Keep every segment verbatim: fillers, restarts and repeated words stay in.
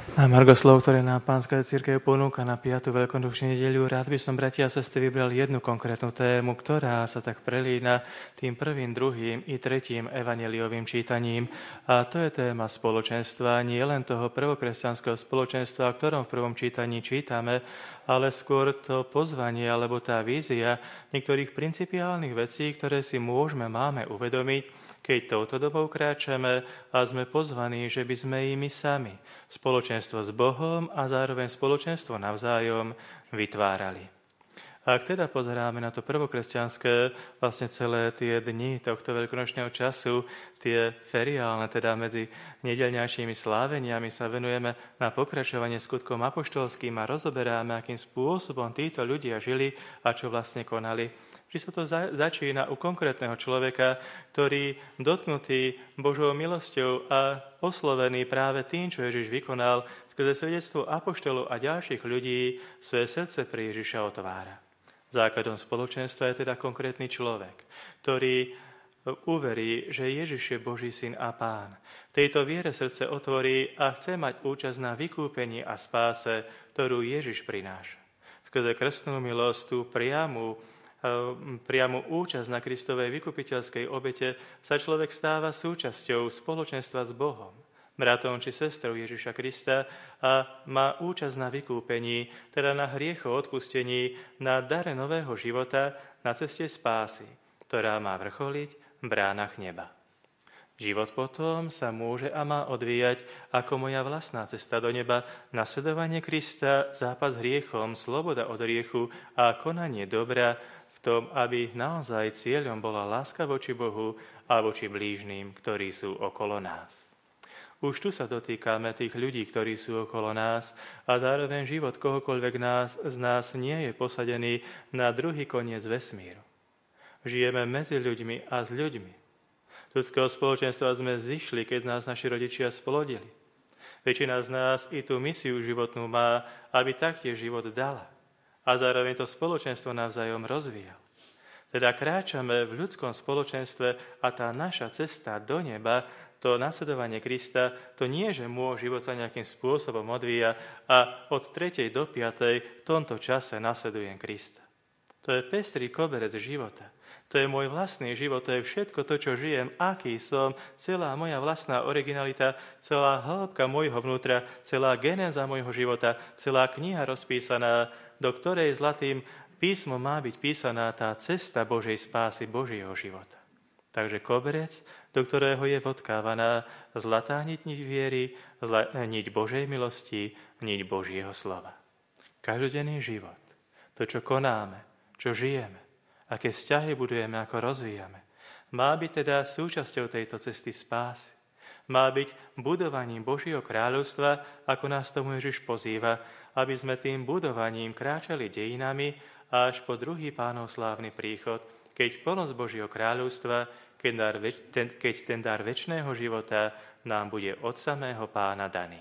Na margo slov, ktoré nám Pánska cirkev ponúka na piatu veľkonočnú nedeľu, rád by som, bratia a sestry, vybral jednu konkrétnu tému, ktorá sa tak prelína tým prvým, druhým i tretím evanjeliovým čítaním. A to je téma spoločenstva, nie len toho prvokresťanského spoločenstva, o ktorom v prvom čítaní čítame, ale skôr to pozvanie alebo tá vízia niektorých principiálnych vecí, ktoré si môžeme, máme uvedomiť, keď touto dobou kráčame a sme pozvaní, že by sme i my sami spoločenstvo s Bohom a zároveň spoločenstvo navzájom vytvárali. A ak teda pozeráme na to prvokresťanské, vlastne celé tie dni tohto veľkonočného času, tie feriálne, teda medzi nedeľňajšími sláveniami sa venujeme na pokračovanie skutkom apoštolským a rozoberáme, akým spôsobom títo ľudia žili a čo vlastne konali. Že sa to za, začína u konkrétneho človeka, ktorý dotknutý Božou milosťou a oslovený práve tým, čo Ježiš vykonal, skrze svedectvo apoštolov a ďalších ľudí svoje srdce pre Ježiša otvára. Základom spoločenstva je teda konkrétny človek, ktorý uverí, že Ježiš je Boží syn a Pán. V tejto viere srdce otvorí a chce mať účasť na vykúpení a spáse, ktorú Ježiš prináša. Skrze krstnú milosť, tú priamu priamu účasť na Kristovej vykupiteľskej obete sa človek stáva súčasťou spoločenstva s Bohom, bratom či sestrou Ježiša Krista a má účasť na vykúpení, teda na hriechoch odpustení, na dare nového života, na ceste spásy, ktorá má vrcholiť v bránach neba. Život potom sa môže a má odvíjať ako moja vlastná cesta do neba, nasledovanie Krista, zápas s hriechom, sloboda od hriechu a konanie dobra, v tom, aby naozaj cieľom bola láska voči Bohu a voči blížnym, ktorí sú okolo nás. Už tu sa dotýkame tých ľudí, ktorí sú okolo nás a zároveň život kohokoľvek nás, z nás nie je posadený na druhý koniec vesmíru. Žijeme medzi ľuďmi a s ľuďmi. Z ľudského spoločenstva sme zišli, keď nás naši rodičia splodili. Väčšina z nás i tú misiu životnú má, aby taktiež život dala. A zároveň to spoločenstvo navzájom rozvíjal. Teda kráčame v ľudskom spoločenstve a tá naša cesta do neba, to nasledovanie Krista, to nie, že môj život sa nejakým spôsobom odvíja a od tretej do piatej v tomto čase nasledujem Krista. To je pestrý koberec života. To je môj vlastný život, to je všetko to, čo žijem, aký som, celá moja vlastná originalita, celá hĺbka môjho vnútra, celá genéza môjho života, celá kniha rozpísaná, do ktorej zlatým písmom má byť písaná tá cesta Božej spásy, Božieho života. Takže koberec, do ktorého je vodkávaná zlatá niť viery, niť Božej milosti, niť Božieho slova. Každodenný život, to, čo konáme, čo žijeme, aké vzťahy budujeme, ako rozvíjame, má byť teda súčasťou tejto cesty spásy. Má byť budovaním Božieho kráľovstva, ako nás tomu Ježiš pozýva, aby sme tým budovaním kráčali dejinami až po druhý Pánov slávny príchod, keď plnosť Božieho kráľovstva, keď, dar, ten, keď ten dar večného života nám bude od samého Pána daný.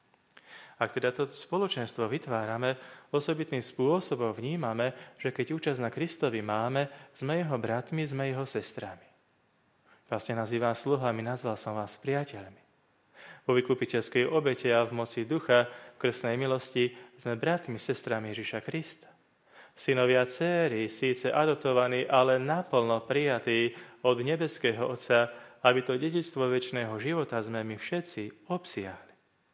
Ak teda toto spoločenstvo vytvárame, osobitným spôsobom vnímame, že keď účasť na Kristovi máme, sme jeho bratmi, sme jeho sestrami. Vlastne nazývam sluhami, nazval som vás priateľmi. Vo vykupiteľskej obete a v moci ducha, v krstnej milosti, sme bratmi, sestrami Ježiša Krista. Synovia céry, síce adoptovaní, ale naplno prijatí od nebeského Otca, aby to dedičstvo večného života sme my všetci obsiahli.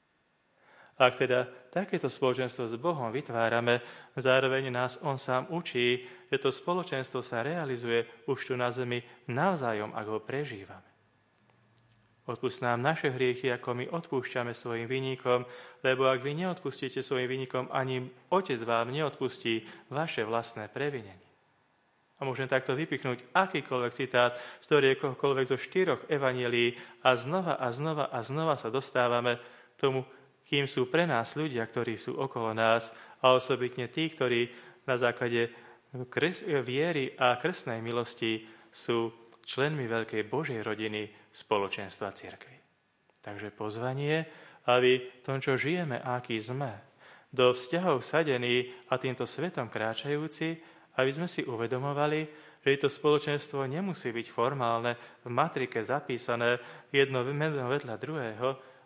Ak teda takéto spoločenstvo s Bohom vytvárame, zároveň nás On sám učí, že to spoločenstvo sa realizuje už tu na zemi navzájom, ak ho prežívame. Odpusť nám naše hriechy, ako my odpúšťame svojim vinníkom, lebo ak vy neodpustíte svojim vinníkom, ani Otec vám neodpustí vaše vlastné previnenie. A môžem takto vypichnúť akýkoľvek citát z ktorého zo štyroch evanjelií a znova a znova a znova sa dostávame k tomu, kým sú pre nás ľudia, ktorí sú okolo nás a osobitne tí, ktorí na základe viery a krstnej milosti sú členmi veľkej Božej rodiny spoločenstva cirkvi. Takže pozvanie, aby v tom, čo žijeme a aký sme, do vzťahov vsadení a týmto svetom kráčajúci, aby sme si uvedomovali, že to spoločenstvo nemusí byť formálne, v matrike zapísané jedno meno vedľa druhého,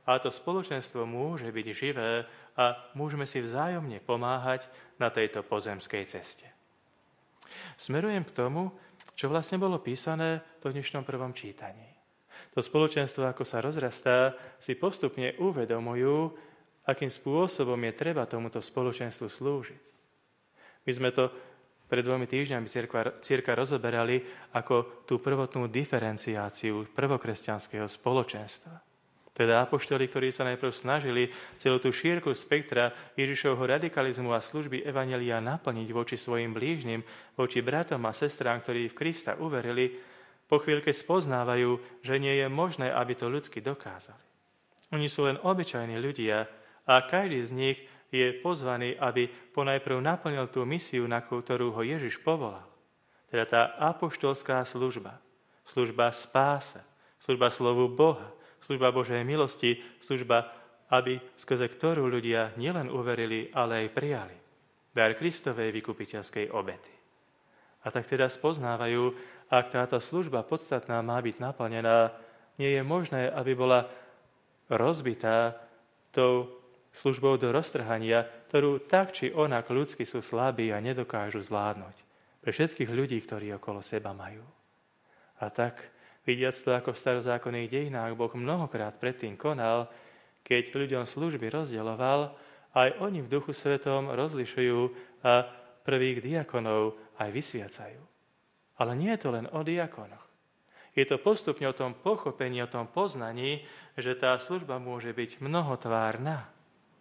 a to spoločenstvo môže byť živé a môžeme si vzájomne pomáhať na tejto pozemskej ceste. Smerujem k tomu, čo vlastne bolo písané v dnešnom prvom čítaní. To spoločenstvo, ako sa rozrastá, si postupne uvedomujú, akým spôsobom je treba tomuto spoločenstvu slúžiť. My sme to pred dvomi týždňami cirka, cirka rozoberali ako tú prvotnú diferenciáciu prvokresťanského spoločenstva. Teda apoštoli, ktorí sa najprv snažili celú tú šírku spektra Ježišovho radikalizmu a služby evanjelia naplniť voči svojim blížnym, voči bratom a sestrám, ktorí v Krista uverili, po chvíľke spoznávajú, že nie je možné, aby to ľudsky dokázali. Oni sú len obyčajní ľudia a každý z nich je pozvaný, aby ponajprv naplnil tú misiu, na ktorú ho Ježiš povolal. Teda tá apoštolská služba, služba spáse, služba slovu Boha, služba Božej milosti, služba, aby skrze ktorú ľudia nielen uverili, ale aj prijali dar Kristovej vykupiteľskej obety. A tak teda spoznávajú, ak táto služba podstatná má byť naplnená, nie je možné, aby bola rozbitá tou službou do roztrhania, ktorú tak či onak ľudsky sú slabí a nedokážu zvládnuť pre všetkých ľudí, ktorí okolo seba majú. A tak, vidiac to, ako v starozákonných dejinách Boh mnohokrát predtým konal, keď ľuďom služby rozdeľoval, aj oni v Duchu Svetom rozlišujú a prvých diakonov aj vysviacajú. Ale nie je to len o diakonoch. Je to postupne o tom pochopení, o tom poznaní, že tá služba môže byť mnohotvárna.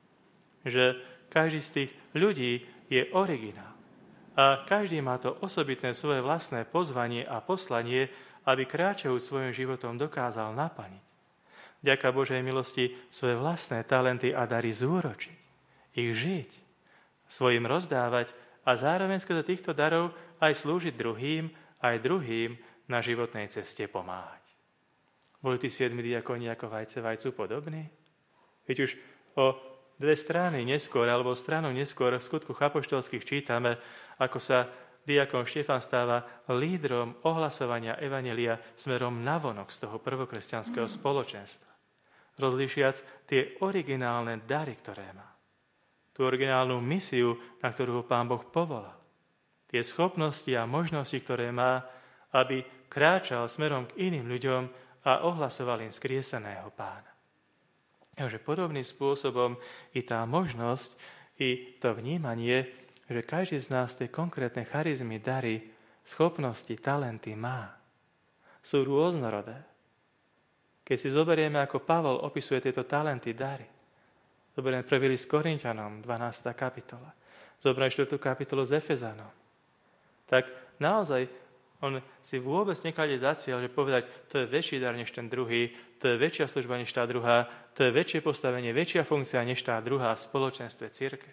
Že každý z tých ľudí je originál. A každý má to osobitné svoje vlastné pozvanie a poslanie, aby kráčajúc svojim životom dokázal naplniť. Vďaka Božej milosti svoje vlastné talenty a dary zúročiť, ich žiť, svojim rozdávať a zároveň skrze týchto darov aj slúžiť druhým, aj druhým na životnej ceste pomáhať. Boli tí siedmi diakoni ako vajce vajcu podobní? Veď už o dve strany neskôr, alebo stranu neskôr v Skutkoch apoštolských čítame, ako sa diakon Štefan stáva lídrom ohlasovania evanjelia smerom navonok z toho prvokresťanského spoločenstva. Rozlíšiac tie originálne dary, ktoré má. Tú originálnu misiu, na ktorú ho Pán Boh povolal. Tie schopnosti a možnosti, ktoré má, aby kráčal smerom k iným ľuďom a ohlasoval im skrieseného Pána. Takže podobným spôsobom i tá možnosť, i to vnímanie, že každý z nás tie konkrétne charizmy, dary, schopnosti, talenty má. Sú rôznorodé. Keď si zoberieme, ako Pavol opisuje tieto talenty, dary, zoberieme prvý list Korinťanom, dvanásta kapitola, zoberieme štvrtú kapitolu s Efezanom, tak naozaj on si vôbec nekladie za cieľ, že povedať, to je väčší dar než ten druhý, to je väčšia služba než tá druhá, to je väčšie postavenie, väčšia funkcia než tá druhá v spoločenstve cirkvi.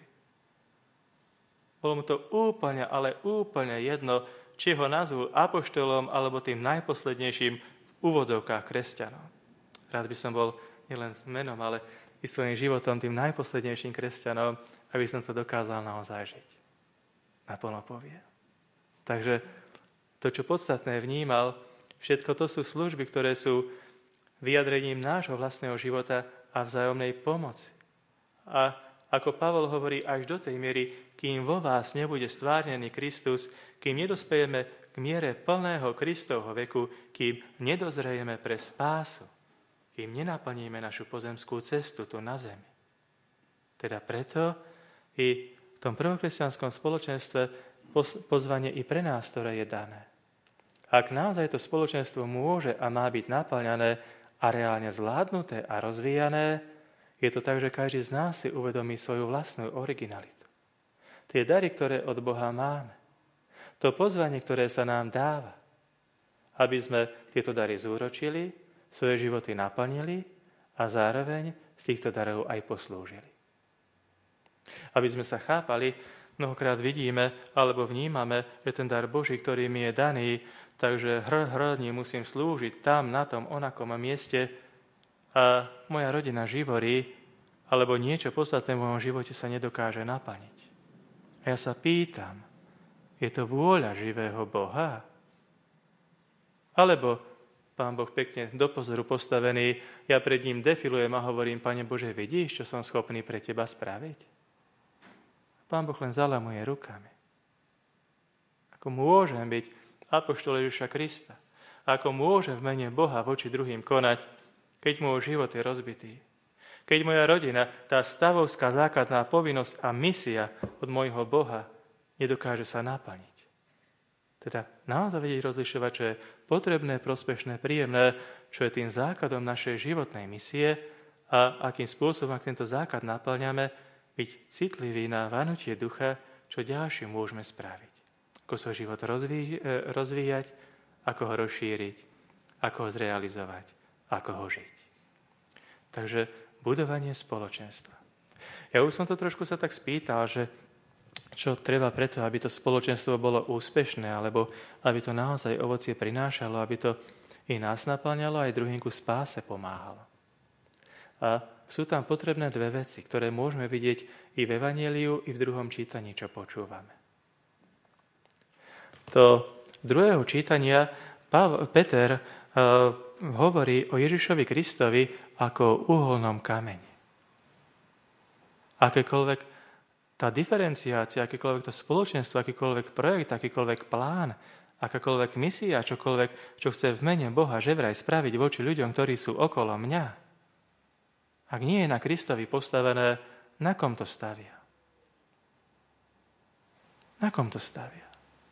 Bolo mu to úplne, ale úplne jedno, či ho nazvú apoštolom alebo tým najposlednejším v úvodzovkách kresťanom. Rád by som bol nielen s menom, ale i svojím životom tým najposlednejším kresťanom, aby som to dokázal naozaj žiť. Naplno povie. Takže to, čo podstatné vnímal, všetko to sú služby, ktoré sú vyjadrením nášho vlastného života a vzájomnej pomoci. A ako Pavol hovorí, až do tej miery, kým vo vás nebude stvárnený Kristus, kým nedospejeme k miere plného Kristovho veku, kým nedozrejeme pre spásu, kým nenaplníme našu pozemskú cestu tu na zemi. Teda preto i v tom prvokresťanskom spoločenstve pozvanie i pre nás, ktoré je dané. Ak naozaj to spoločenstvo môže a má byť naplňané a reálne zvládnuté a rozvíjané, je to tak, že každý z nás si uvedomí svoju vlastnú originalitu. Tie dary, ktoré od Boha máme. To pozvanie, ktoré sa nám dáva. Aby sme tieto dary zúročili, svoje životy naplnili a zároveň z týchto darov aj poslúžili. Aby sme sa chápali, mnohokrát vidíme alebo vnímame, že ten dar Boží, ktorý mi je daný, takže hr, hrdní musím slúžiť tam, na tom, onakom mieste a moja rodina živorí, alebo niečo podstatné v mojom živote sa nedokáže naplniť. A ja sa pýtam, je to vôľa živého Boha? Alebo Pán Boh pekne do pozoru postavený, ja pred ním defilujem a hovorím, Pane Bože, vidíš, čo som schopný pre teba spraviť? Pán Boh len zalamuje rukami. Ako môžem byť apoštol Ježiša Krista? Ako môžem v mene Boha voči druhým konať, keď môj život je rozbitý? Keď moja rodina, tá stavovská základná povinnosť a misia od môjho Boha nedokáže sa naplniť. Teda naozaj vedieť rozlišovať, čo je potrebné, prospešné, príjemné, čo je tým základom našej životnej misie a akým spôsobom, ak tento základ naplňame, byť citlivý na vanutie ducha, čo ďalšie môžeme spraviť. Ako sa život rozví, rozvíjať, ako ho rozšíriť, ako ho zrealizovať, ako ho žiť. Takže budovanie spoločenstva. Ja už som to trošku sa tak spýtal, že čo treba preto, aby to spoločenstvo bolo úspešné, alebo aby to naozaj ovocie prinášalo, aby to i nás naplňalo, aj druhým ku spáse pomáhalo. A sú tam potrebné dve veci, ktoré môžeme vidieť i v Evanjeliu, i v druhom čítaní, čo počúvame. To z druhého čítania Pavel, Peter uh, hovorí o Ježišovi Kristovi ako uholnom kameni. Akékoľvek tá diferenciácia, akýkoľvek to spoločenstvo, akýkoľvek projekt, akýkoľvek plán, akákoľvek misia, čokoľvek, čo chce v mene Boha že vraj spraviť voči ľuďom, ktorí sú okolo mňa, ak nie je na Kristovi postavené, na kom to stavia? Na kom to stavia?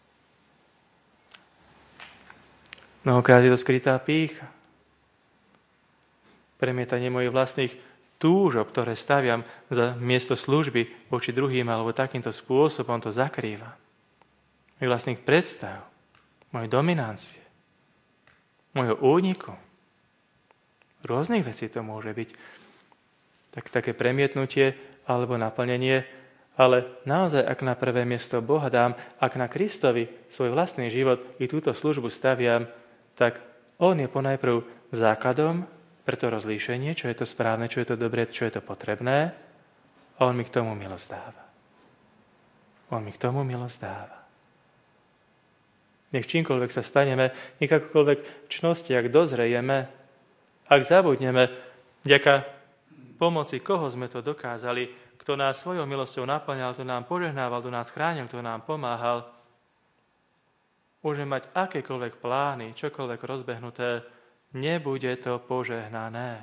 Mnohokrát je to skrytá pýcha. Premietanie mojich vlastných túžob, ktoré staviam za miesto služby voči druhým, alebo takýmto spôsobom to zakrýva. Mojich vlastných predstav, mojej dominancie, mojho úniku. Rôznych vecí to môže byť. Tak, také premietnutie alebo naplnenie, ale naozaj, ak na prvé miesto Boha dám, ak na Kristovi svoj vlastný život i túto službu staviam, tak on je ponajprv základom pre to rozlíšenie, čo je to správne, čo je to dobré, čo je to potrebné. A on mi k tomu milosť dáva. On mi k tomu milosť dáva. Nech čímkoľvek sa staneme, nech akokoľvek čnosti, ak dozrejeme, ak zabudneme, vďaka pomoci koho sme to dokázali, kto nás svojou milosťou naplňal, kto nám požehnával, kto nás chránil, kto nám pomáhal, môžeme mať akékoľvek plány, čokoľvek rozbehnuté, nebude to požehnané.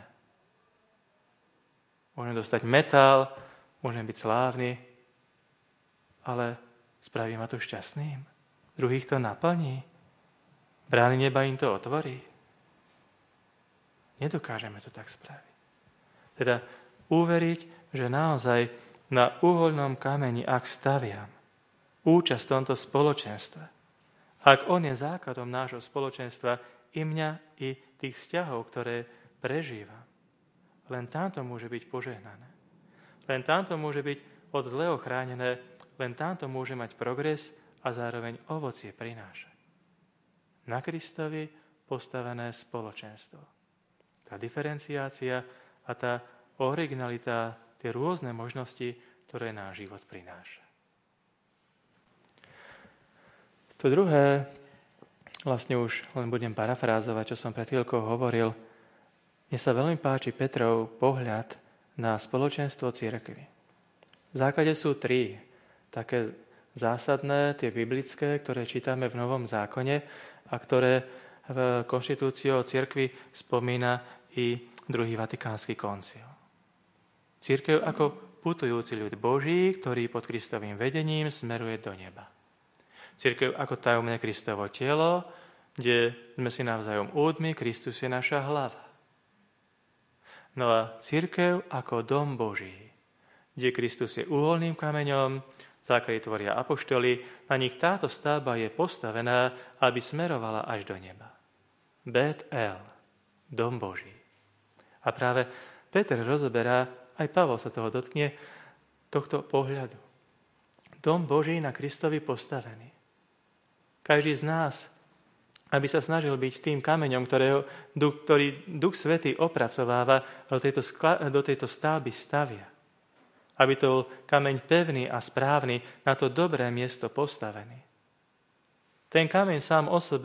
Môžeme dostať metál, môžeme byť slávni, ale spraví ma to šťastným. Druhých to naplní. Brány neba im to otvorí. Nedokážeme to tak spraviť. Teda uveriť, že naozaj na uhoľnom kameni, ak staviam účasť v tomto spoločenstve, ak on je základom nášho spoločenstva, i mňa, i tých vzťahov, ktoré prežívam. Len tamto môže byť požehnané. Len tamto môže byť od zlého chránené, len tamto môže mať progres a zároveň ovocie prinášať. Na Kristovi postavené spoločenstvo. Tá diferenciácia a tá originalita, tie rôzne možnosti, ktoré náš život prináša. To druhé, vlastne už len budem parafrázovať, čo som pred chvíľkou hovoril. Mne sa veľmi páči Petrov pohľad na spoločenstvo cirkvi. V základe sú tri také zásadné, tie biblické, ktoré čítame v Novom zákone a ktoré v konštitúcii o cirkvi spomína i druhý Vatikánsky koncil. Cirkev ako putujúci ľud Boží, ktorý pod Kristovým vedením smeruje do neba. Cirkev ako tajomné Kristovo telo, kde sme si navzájom údmi, Kristus je naša hlava. No a cirkev ako dom Boží, kde Kristus je uholným kameňom, základy tvoria apoštoli, na nich táto stavba je postavená, aby smerovala až do neba. Bet El, dom Boží. A práve Peter rozoberá, aj Pavol sa toho dotkne, tohto pohľadu. Dom Boží na Kristovi postavený. Každý z nás, aby sa snažil byť tým kameňom, ktorého duch, ktorý Duch Svätý opracováva, do tejto, skla, do tejto stavby stavia. Aby to bol kameň pevný a správny, na to dobré miesto postavený. Ten kameň sám o sebe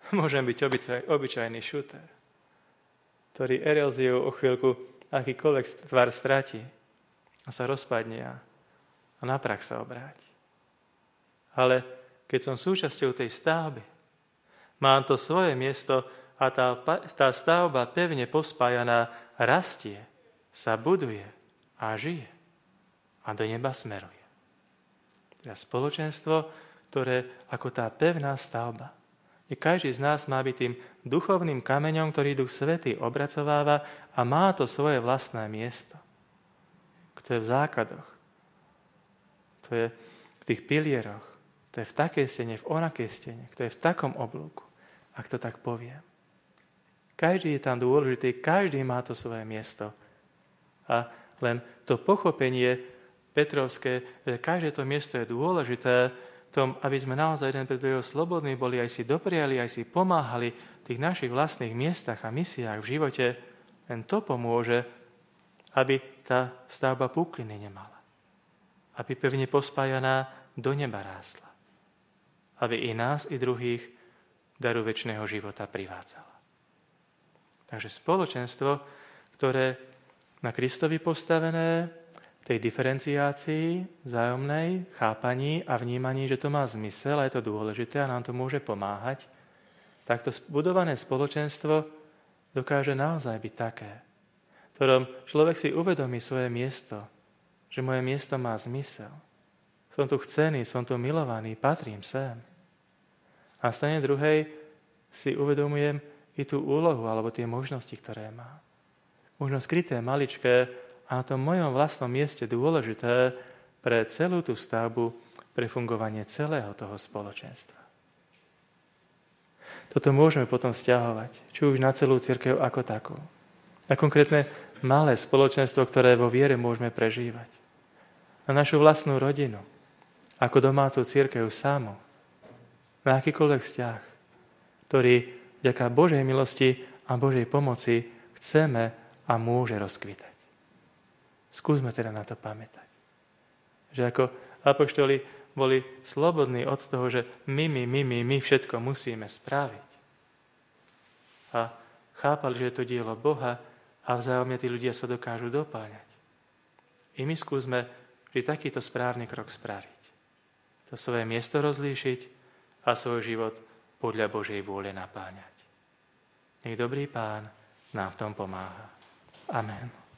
môžem byť obyčaj, obyčajný šuter, ktorý eróziou o chvíľku akýkoľvek tvar stratí a sa rozpadne a, a na prach sa obráti. Ale keď som súčasťou tej stavby, mám to svoje miesto a tá, tá stavba pevne pospájaná rastie, sa buduje a žije a do neba smeruje. Teda spoločenstvo, ktoré ako tá pevná stavba. I každý z nás má byť tým duchovným kameňom, ktorý Duch Svätý obracováva a má to svoje vlastné miesto. Kto je v základoch, kto je v tých pilieroch, kto je v takej stene, v onakej stene, kto je v takom oblúku, ak to tak poviem. Každý je tam dôležitý, každý má to svoje miesto. A len to pochopenie petrovské, že každé to miesto je dôležité, tom, aby sme naozaj jeden pre druhého slobodní boli, aj si dopriali, aj si pomáhali v tých našich vlastných miestach a misiách v živote, len to pomôže, aby tá stavba púkliny nemala. Aby pevne pospájaná do neba rástla. Aby i nás, i druhých daru večného života privádzala. Takže spoločenstvo, ktoré na Kristovi postavené, tej diferenciácii, vzájomnej, chápaní a vnímaní, že to má zmysel a je to dôležité a nám to môže pomáhať, tak to budované spoločenstvo dokáže naozaj byť také, v ktorom človek si uvedomí svoje miesto, že moje miesto má zmysel. Som tu chcený, som tu milovaný, patrím sem. A v strane druhej si uvedomujem i tú úlohu alebo tie možnosti, ktoré má. Možno skryté, maličké, a na tom mojom vlastnom mieste dôležité pre celú tú stavbu, pre fungovanie celého toho spoločenstva. Toto môžeme potom vzťahovať, či už na celú cirkev ako takú. Na konkrétne malé spoločenstvo, ktoré vo viere môžeme prežívať. Na našu vlastnú rodinu, ako domácu cirkev samu. Na akýkoľvek vzťah, ktorý vďaka Božej milosti a Božej pomoci chceme a môže rozkvitať. Skúsme teda na to pamätať. Že ako apoštoli boli slobodní od toho, že my, my, my, my, my všetko musíme spraviť. A chápali, že je to dielo Boha a vzájomne tí ľudia sa dokážu dopáňať. I my skúsme vždy takýto správny krok spraviť. To svoje miesto rozlíšiť a svoj život podľa Božej vôle napáňať. Nech dobrý Pán nám v tom pomáha. Amen.